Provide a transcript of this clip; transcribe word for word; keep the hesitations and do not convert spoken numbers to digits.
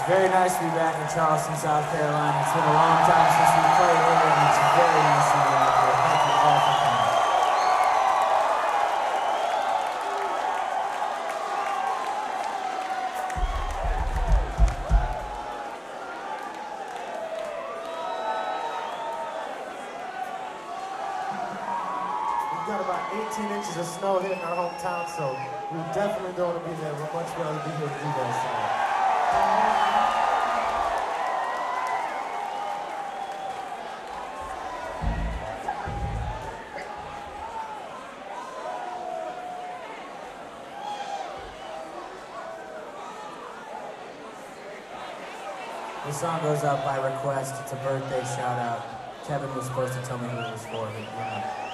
Very nice to be back in Charleston, South Carolina. It's been a long time since we played here, and it's very nice to be back here. Thank you all for coming. We've got about eighteen inches of snow here in our hometown, so we definitely don't want to be there. We'd much rather be here with you guys tonight. This song goes out by request. It's a birthday shout out. Kevin was supposed to tell me who it was for, but you know.